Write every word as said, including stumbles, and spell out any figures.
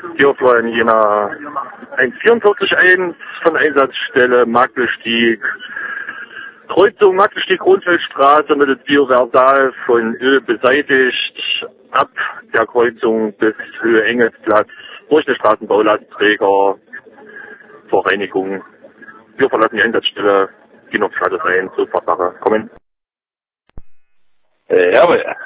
Hier von jener eins vierundvierzig eins von Einsatzstelle Magdestieg. Kreuzung Magdestieg-Rundfeldstraße mit dem Bioversal von Öl beseitigt. Ab der Kreuzung bis Höhe Engelsplatz durch den Straßenbaulastträger zur Reinigung. Wir verlassen die Einsatzstelle, gehen auf Status ein, zur Fahrsache kommen. Äh, jawohl.